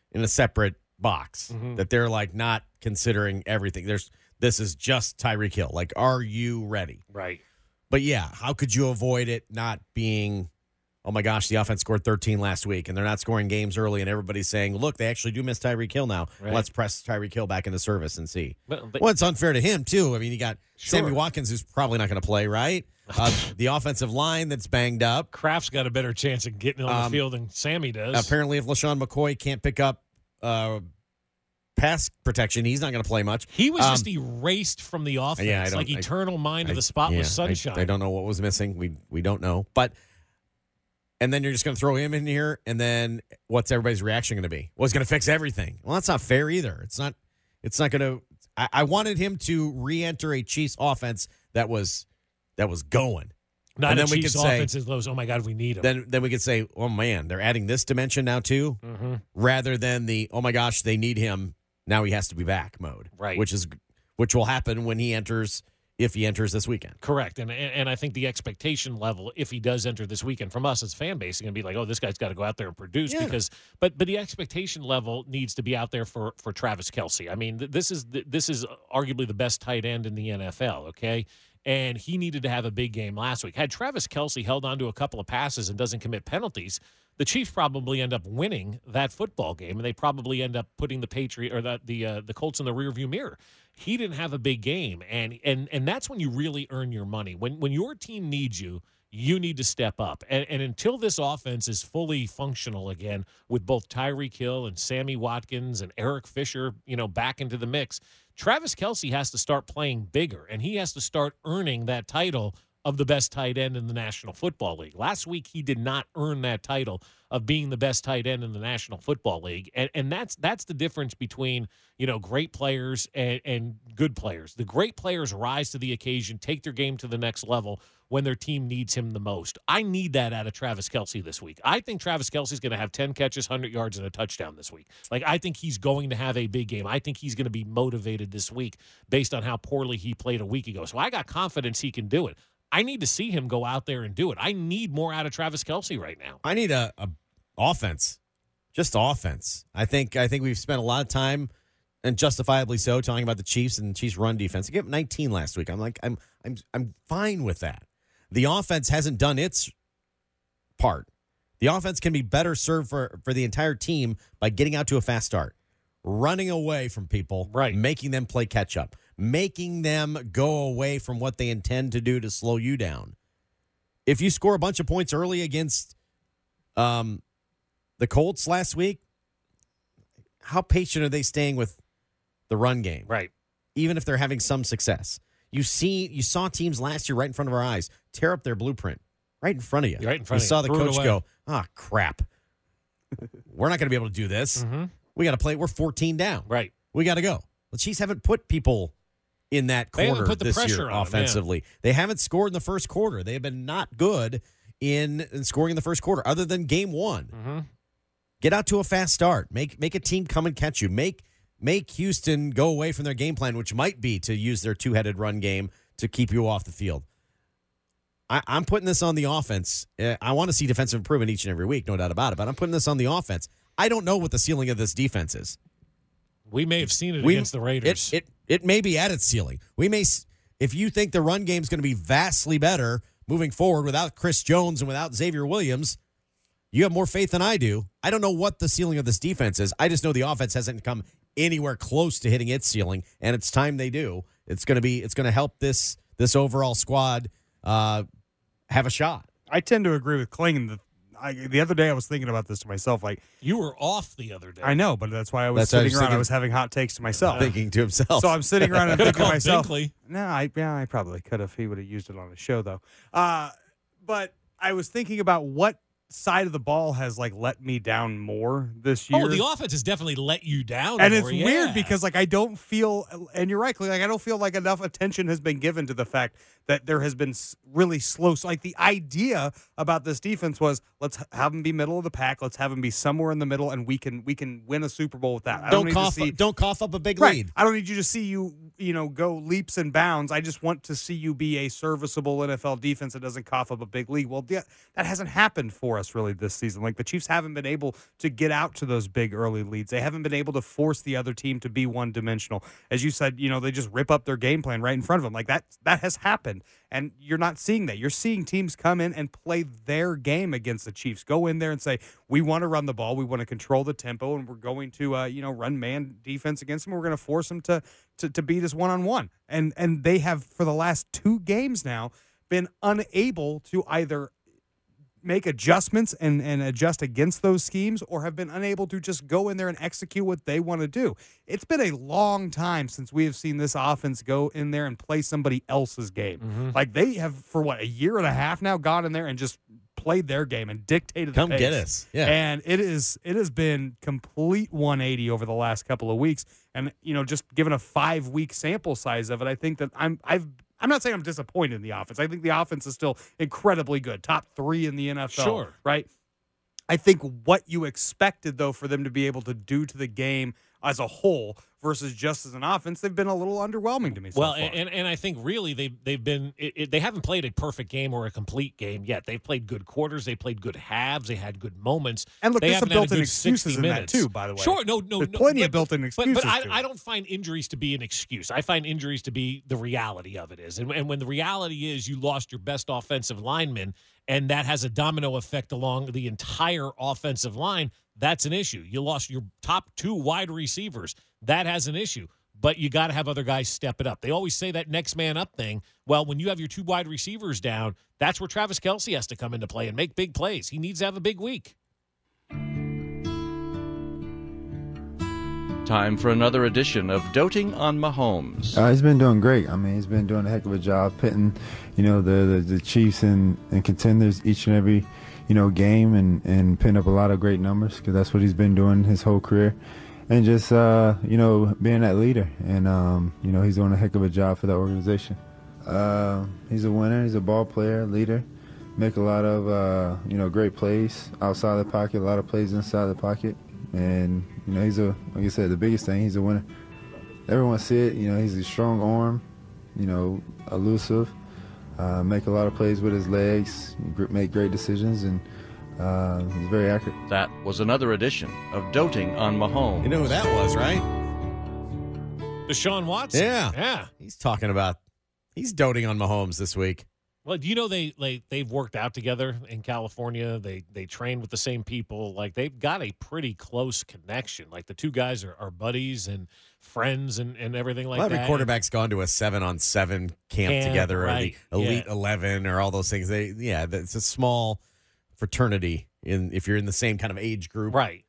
box, that they're like not considering everything. This is just Tyreek Hill. Like, are you ready? Right. But yeah, how could you avoid it not being, oh my gosh, the offense scored 13 last week and they're not scoring games early and everybody's saying, look, they actually do miss Tyreek Hill now. Right. Let's press Tyreek Hill back into service and see. But well, it's unfair to him too. I mean, you got Sammy Watkins who's probably not going to play, right? The offensive line that's banged up. Kraft's got a better chance of getting on the field than Sammy does. Apparently, if LaShawn McCoy can't pick up pass protection, he's not going to play much. He was just erased from the offense. Yeah, eternal mind of the spotless sunshine. I don't know what was missing. We don't know. And then you're just going to throw him in here, and then what's everybody's reaction going to be? Well, it's going to fix everything. Well, that's not fair either. It's not going to. I wanted him to re-enter a Chiefs offense that was going. Not a Chiefs offense as those, oh my God, we need him. Then we could say, oh man, they're adding this dimension now too, rather than the, oh my gosh, they need him, now he has to be back mode. Right. Which will happen when he enters, if he enters this weekend. Correct. And I think the expectation level, if he does enter this weekend from us as fan base, is going to be like, oh, this guy's got to go out there and produce because but the expectation level needs to be out there for Travis Kelce. I mean, this is arguably the best tight end in the NFL, okay? And he needed to have a big game last week. Had Travis Kelce held on to a couple of passes and doesn't commit penalties, the Chiefs probably end up winning that football game, and they probably end up putting the Colts in the rearview mirror. He didn't have a big game, and that's when you really earn your money. When your team needs you, you need to step up. And until this offense is fully functional again, with both Tyreek Hill and Sammy Watkins and Eric Fisher, back into the mix, Travis Kelce has to start playing bigger, and he has to start earning that title of the best tight end in the National Football League. Last week, he did not earn that title of being the best tight end in the National Football League. And that's the difference between, great players and good players. The great players rise to the occasion, take their game to the next level when their team needs him the most. I need that out of Travis Kelce this week. I think Travis Kelce's going to have 10 catches, 100 yards, and a touchdown this week. I think he's going to have a big game. I think he's going to be motivated this week based on how poorly he played a week ago. So I got confidence he can do it. I need to see him go out there and do it. I need more out of Travis Kelce right now. I need a offense, just offense. I think we've spent a lot of time, and justifiably so, talking about the Chiefs and the Chiefs' run defense. They gave up 19 last week. I'm fine with that. The offense hasn't done its part. The offense can be better served for the entire team by getting out to a fast start, running away from people, right, making them play catch up, making them go away from what they intend to do to slow you down. If you score a bunch of points early against the Colts last week, how patient are they staying with the run game? Right. Even if they're having some success. You saw teams last year right in front of our eyes tear up their blueprint right in front of you. Right in front of you. Saw the Threw it coach away. go, crap. We're not going to be able to do this. Mm-hmm. We got to play. We're 14 down. Right. We got to go. The Chiefs haven't put people in that They haven't corner put the this pressure year on them, offensively. They haven't scored in the first quarter. They have been not good in scoring in the first quarter, other than game one. Mm-hmm. Get out to a fast start. Make a team come and catch you. Make Houston go away from their game plan, which might be to use their two-headed run game to keep you off the field. I'm putting this on the offense. I want to see defensive improvement each and every week, no doubt about it, but I'm putting this on the offense. I don't know what the ceiling of this defense is. We may have seen it against the Raiders. It may be at its ceiling. We may, if you think the run game is going to be vastly better moving forward without Chris Jones and without Xavier Williams, you have more faith than I do. I don't know what the ceiling of this defense is. I just know the offense hasn't come anywhere close to hitting its ceiling, and it's time they do. It's going to help this overall squad have a shot. I tend to agree with Kling. The other day I was thinking about this to myself. You were off the other day. I know, but that's why I was sitting around. I was having hot takes to myself. Thinking to himself. So I'm sitting around and thinking to myself. Binkley. No, I probably could have. He would have used it on his show, though. But I was thinking about what side of the ball has let me down more this year. Oh, the offense has definitely let you down. And more, it's weird because I don't feel, and you're right, I don't feel like enough attention has been given to the fact that there has been really slow. So the idea about this defense was let's have them be middle of the pack, let's have them be somewhere in the middle, and we can win a Super Bowl with that. Don't cough up a big right. lead. I don't need you to see you go leaps and bounds. I just want to see you be a serviceable NFL defense that doesn't cough up a big lead. Well, that hasn't happened for us really this season. The Chiefs haven't been able to get out to those big early leads. They haven't been able to force the other team to be one-dimensional. As you said, they just rip up their game plan right in front of them. That has happened. And you're not seeing that. You're seeing teams come in and play their game against the Chiefs. Go in there and say, we want to run the ball, we want to control the tempo, and we're going to run man defense against them. We're going to force them to beat us one-on-one. And they have, for the last 2 games now, been unable to either make adjustments and adjust against those schemes, or have been unable to just go in there and execute what they want to do. It's been a long time since we have seen this offense go in there and play somebody else's game. Mm-hmm. They have, for a year and a half now, gone in there and just played their game and dictated Come the pace. get us. Yeah. And it has been complete 180 over the last couple of weeks. And, just given a 5-week sample size of it, I think that I'm not saying I'm disappointed in the offense. I think the offense is still incredibly good. Top 3 in the NFL. Sure. Right? I think what you expected, though, for them to be able to do to the game as a whole versus just as an offense, they've been a little underwhelming to me so far. And I think really they've been they haven't played a perfect game or a complete game yet. They've played good quarters, they played good halves, they had good moments. And look, they there's some haven't had a built-in good excuses 60 in minutes. that too, by the way. Sure, no, there's plenty of built-in excuses. But to it. I don't find injuries to be an excuse. I find injuries to be the reality of it is. And when the reality is you lost your best offensive lineman, and that has a domino effect along the entire offensive line, that's an issue. You lost your top 2 wide receivers. That has an issue. But you got to have other guys step it up. They always say that next man up thing. Well, when you have your 2 wide receivers down, that's where Travis Kelce has to come into play and make big plays. He needs to have a big week. Time for another edition of Doting on Mahomes. He's been doing great. I mean, he's been doing a heck of a job pitting, the Chiefs and contenders each and every, game and putting up a lot of great numbers because that's what he's been doing his whole career. And just, being that leader. And, he's doing a heck of a job for that organization. He's a winner. He's a ball player, leader. Make a lot of, great plays outside the pocket, a lot of plays inside the pocket. And, he's like I said, the biggest thing, he's a winner. Everyone see it, he's a strong arm, elusive, make a lot of plays with his legs, make great decisions, and he's very accurate. That was another edition of Doting on Mahomes. You know who that was, right? Deshaun Watson. Yeah. He's doting on Mahomes this week. Well, do you know they've worked out together in California? They train with the same people. Like, they've got a pretty close connection. Like, the two guys are buddies and friends and everything like that. Every quarterback's gone to a 7-on-7 camp together, right, or the Elite 11 or all those things. It's a small fraternity if you're in the same kind of age group. Right.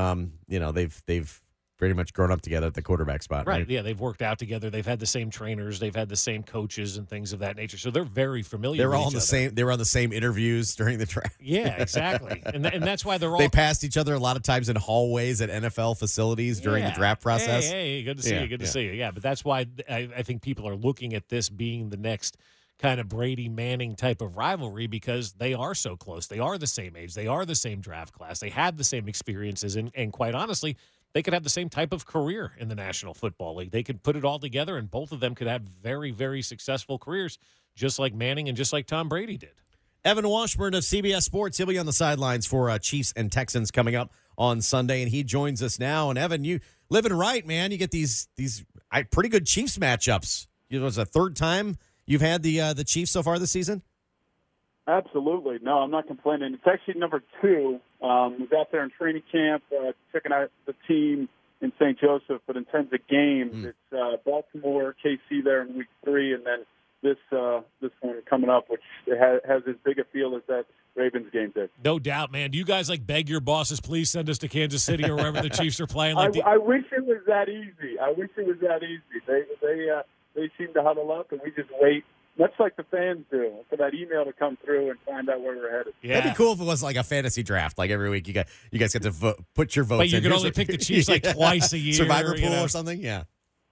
They've pretty much grown up together at the quarterback spot. Right. Yeah, they've worked out together. They've had the same trainers. They've had the same coaches and things of that nature. So they're very familiar. They're with all each the other. same. They were on the same interviews during the draft. Yeah, exactly. and that's why they're all. They passed each other a lot of times in hallways at NFL facilities during the draft process. Hey, good to see you. Good to see you. Yeah, but that's why I think people are looking at this being the next kind of Brady Manning type of rivalry because they are so close. They are the same age. They are the same draft class. They had the same experiences, and quite honestly, they could have the same type of career in the National Football League. They could put it all together, and both of them could have very, very successful careers, just like Manning and just like Tom Brady did. Evan Washburn of CBS Sports, he'll be on the sidelines for Chiefs and Texans coming up on Sunday, and he joins us now. And Evan, you living right, man. You get these pretty good Chiefs matchups. It was a third time you've had the Chiefs so far this season? Absolutely. No, I'm not complaining. It's actually number 2. Was out there in training camp, checking out the team in St. Joseph. But in terms of games, it's Baltimore, KC there in week 3, and then this one coming up, which has as big a feel as that Ravens game did. No doubt, man. Do you guys beg your bosses, please send us to Kansas City or wherever the Chiefs are playing? I wish it was that easy. They seem to huddle up, and we just wait. Much like the fans do, for that email to come through and find out where we're headed. Yeah. That'd be cool if it was like a fantasy draft. Like every week, you guys get to put your votes in. But you can only pick the Chiefs twice a year. Survivor pool or something, yeah.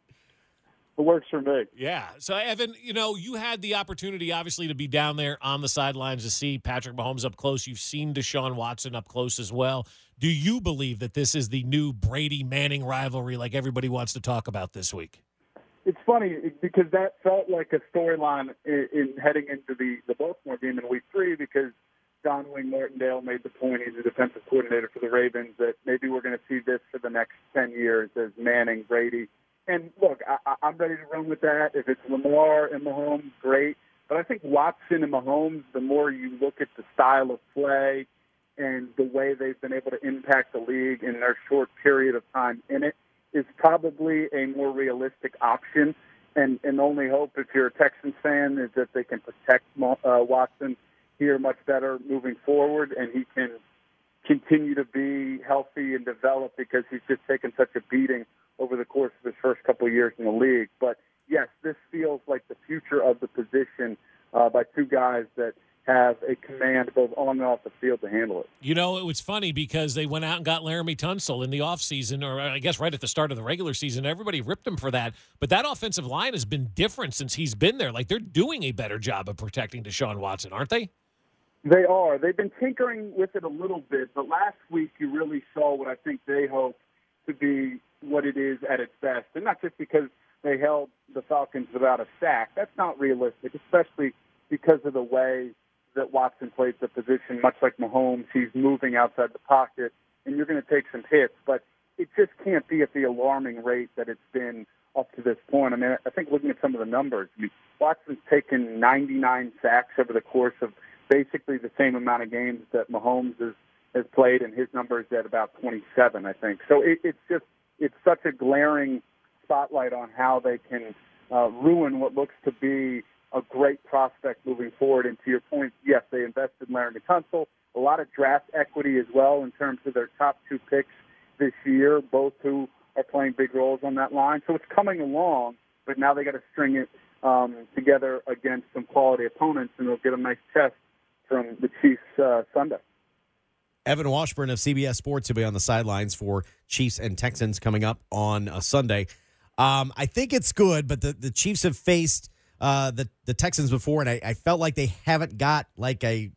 It works for me. Yeah. So, Evan, you had the opportunity, obviously, to be down there on the sidelines to see Patrick Mahomes up close. You've seen Deshaun Watson up close as well. Do you believe that this is the new Brady-Manning rivalry like everybody wants to talk about this week? It's funny because that felt like a storyline in heading into the Baltimore game in week 3 because Don Wing Martindale made the point, he's the defensive coordinator for the Ravens, that maybe we're going to see this for the next 10 years as Manning, Brady. And look, I'm ready to run with that. If it's Lamar and Mahomes, great. But I think Watson and Mahomes, the more you look at the style of play and the way they've been able to impact the league in their short period of time in it, is probably a more realistic option. And the only hope, if you're a Texans fan, is that they can protect Watson here much better moving forward, and he can continue to be healthy and develop because he's just taken such a beating over the course of his first couple of years in the league. But, yes, this feels like the future of the position by two guys that have a command both on and off the field to handle it. It was funny because they went out and got Laramie Tunsil in the offseason, or I guess right at the start of the regular season. Everybody ripped him for that. But that offensive line has been different since he's been there. Like, they're doing a better job of protecting Deshaun Watson, aren't they? They are. They've been tinkering with it a little bit, but last week you really saw what I think they hope to be what it is at its best. And not just because they held the Falcons without a sack. That's not realistic, especially because of the way that Watson plays the position, much like Mahomes. He's moving outside the pocket, and you're going to take some hits, but it just can't be at the alarming rate that it's been up to this point. I mean, I think looking at some of the numbers, Watson's taken 99 sacks over the course of basically the same amount of games that Mahomes has played, and his number is at about 27, I think. So it's such a glaring spotlight on how they can ruin what looks to be a great prospect moving forward. And to your point, yes, they invested in Laramie Tunsil, a lot of draft equity as well in terms of their top 2 picks this year, both who are playing big roles on that line. So it's coming along, but now they got to string it together against some quality opponents, and they'll get a nice test from the Chiefs Sunday. Evan Washburn of CBS Sports will be on the sidelines for Chiefs and Texans coming up on Sunday. I think it's good, but the Chiefs have faced the Texans before, and I felt like they haven't got like a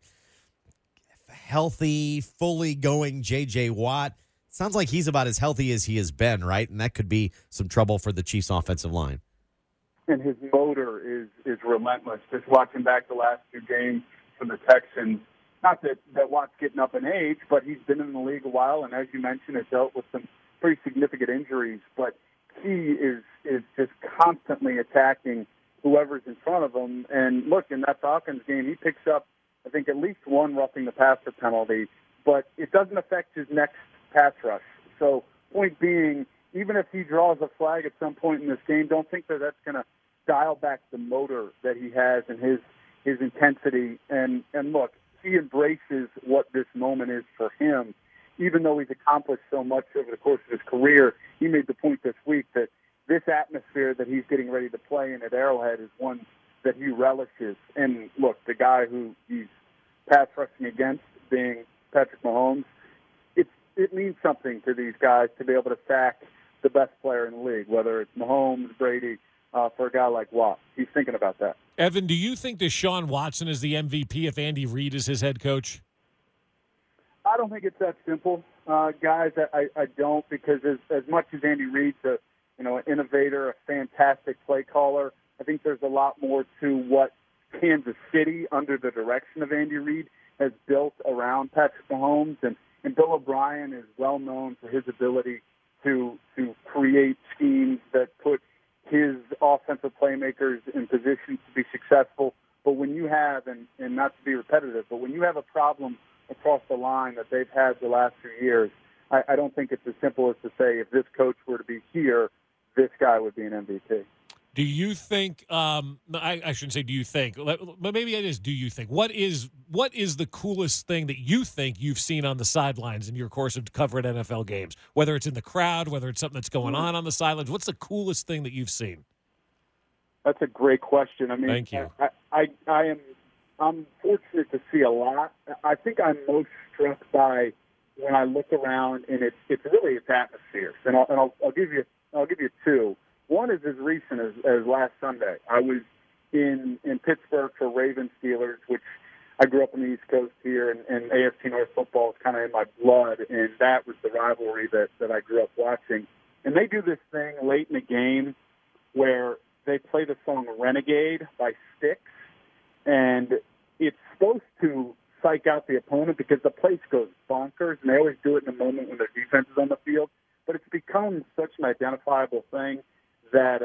healthy, fully going J.J. Watt. Sounds like he's about as healthy as he has been, right? And that could be some trouble for the Chiefs' offensive line. And his motor is relentless. Just watching back the last two games for the Texans, not that Watt's getting up in age, but he's been in the league a while, and as you mentioned, has dealt with some pretty significant injuries. But he is just constantly attacking whoever's in front of him. And look, in that Falcons game, he picks up, I think, at least one roughing the passer penalty, but it doesn't affect his next pass rush. So, point being, even if he draws a flag at some point in this game, don't think that that's going to dial back the motor that he has and his intensity. And look, he embraces what this moment is for him. Even though he's accomplished so much over the course of his career, he made the point this week that this atmosphere that he's getting ready to play in at Arrowhead is one that he relishes. And look, the guy who he's pass rushing against, being Patrick Mahomes, it means something to these guys to be able to sack the best player in the league, whether it's Mahomes, Brady, for a guy like Watt. He's thinking about that. Evan, do you think Deshaun Watson is the MVP if Andy Reid is his head coach? I don't think it's that simple, guys. I don't, because as much as Andy Reid's an innovator, a fantastic play caller, I think there's a lot more to what Kansas City, under the direction of Andy Reid, has built around Patrick Mahomes. And Bill O'Brien is well known for his ability to create schemes that put his offensive playmakers in positions to be successful. But when you have, and not to be repetitive, but when you have a problem across the line that they've had the last few years, I don't think it's as simple as to say if this coach were to be here, this guy would be an MVP. Do you think? I shouldn't say. Do you think? But maybe it is. Do you think? What is the coolest thing that you think you've seen on the sidelines in your course of covering NFL games? Whether it's in the crowd, whether it's something that's going on the sidelines. What's the coolest thing that you've seen? That's a great question. I mean, thank you. I'm fortunate to see a lot. I think I'm most struck by when I look around, and it's really its atmosphere. And I'll give you two. One is as recent as last Sunday. I was in Pittsburgh for Ravens Steelers, which I grew up on the East Coast here, and AFC North football is kind of in my blood, and that was the rivalry that I grew up watching. And they do this thing late in the game where they play the song Renegade by Styx, and it's supposed to psych out the opponent because the place goes bonkers, and they always do it in a moment when their defense is on the field. But it's become such an identifiable thing that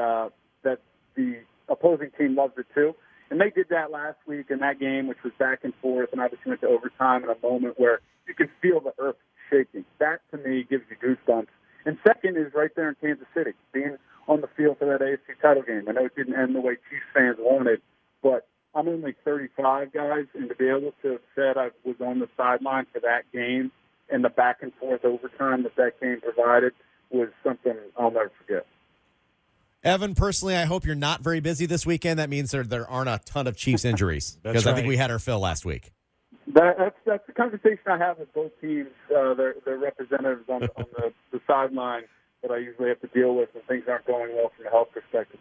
the opposing team loves it too. And they did that last week in that game, which was back and forth, and obviously went to overtime in a moment where you can feel the earth shaking. That, to me, gives you goosebumps. And second is right there in Kansas City, being on the field for that AFC title game. I know it didn't end the way Chiefs fans wanted, but I'm only 35, guys, and to be able to have said I was on the sideline for that game and the back-and-forth overtime that game provided was something I'll never forget. Evan, personally, I hope you're not very busy this weekend. That means there aren't a ton of Chiefs injuries because I think we had our fill last week. That's the conversation I have with both teams, their representatives on the sideline that I usually have to deal with when things aren't going well from a health perspective.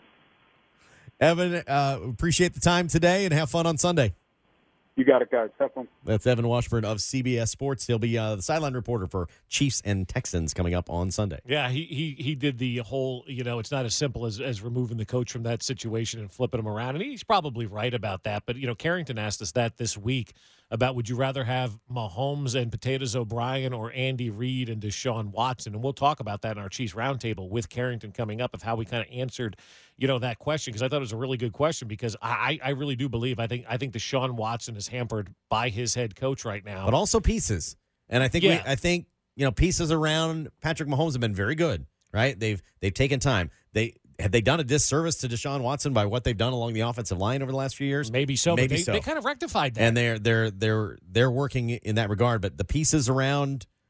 Evan, appreciate the time today and have fun on Sunday. You got it, guys. Have fun. That's Evan Washburn of CBS Sports. He'll be the sideline reporter for Chiefs and Texans coming up on Sunday. Yeah, he did the whole, it's not as simple as removing the coach from that situation and flipping him around. And he's probably right about that. But, Carrington asked us that this week about would you rather have Mahomes and Potatoes O'Brien or Andy Reid and Deshaun Watson? And we'll talk about that in our Chiefs Roundtable with Carrington coming up of how we kind of answered, that question, because I thought it was a really good question because I really do believe I think Deshaun Watson is hampered by his head coach right now. But also pieces. And I think pieces around Patrick Mahomes have been very good, right? They've taken time. Have they done a disservice to Deshaun Watson by what they've done along the offensive line over the last few years? Maybe so. They kind of rectified that. And they're working in that regard. But the pieces around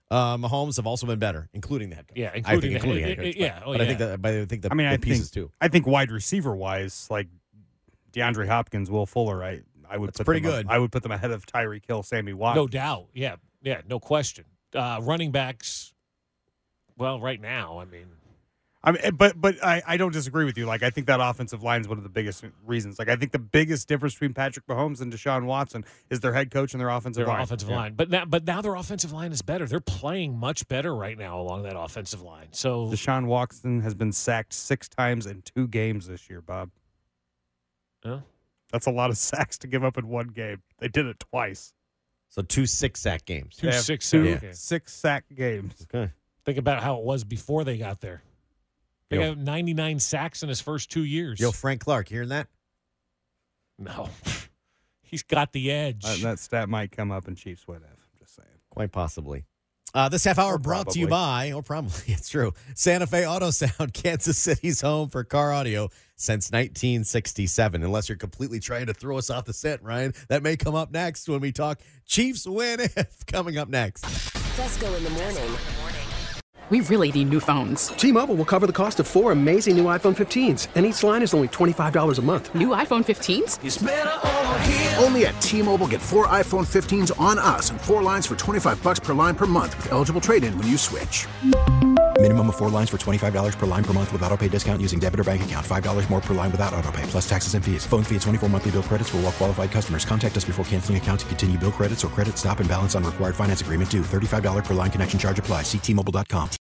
Mahomes have also been better, including the head coach. Yeah, including the head coach. Yeah, but I think the pieces too. I think wide receiver wise, like DeAndre Hopkins, Will Fuller, I would put pretty them good. I would put them ahead of Tyreek Hill, Sammy Watkins. No doubt. Yeah, no question. Running backs, well, right now, I mean, but I don't disagree with you. Like, I think that offensive line is one of the biggest reasons. Like, I think the biggest difference between Patrick Mahomes and Deshaun Watson is their head coach and their offensive line. But now their offensive line is better. They're playing much better right now along that offensive line. So Deshaun Watson has been sacked 6 times in 2 games this year, Bob. Yeah. That's a lot of sacks to give up in one game. They did it twice. So 2 6-sack games. 2 6-sack games. 6-sack games. Okay. Think about how it was before they got there. They got 99 sacks in his first 2 years. Frank Clark, hearing that? No. He's got the edge. That stat might come up in Chiefs would have. I'm just saying. Quite possibly. This half hour brought to you by, it's true, Santa Fe Auto Sound, Kansas City's home for car audio since 1967. Unless you're completely trying to throw us off the scent, Ryan. That may come up next when we talk Chiefs win if coming up next. Fesco in the morning. We really need new phones. T-Mobile will cover the cost of 4 amazing new iPhone 15s, and each line is only $25 a month. New iPhone 15s? It's better over here. Only at T-Mobile, get 4 iPhone 15s on us and 4 lines for $25 per line per month with eligible trade-in when you switch. Minimum of 4 lines for $25 per line per month with autopay discount using debit or bank account. $5 more per line without autopay, plus taxes and fees. Phone fee at 24 monthly bill credits for well-qualified customers. Contact us before canceling account to continue bill credits or credit stop and balance on required finance agreement due. $35 per line connection charge applies. See T-Mobile.com.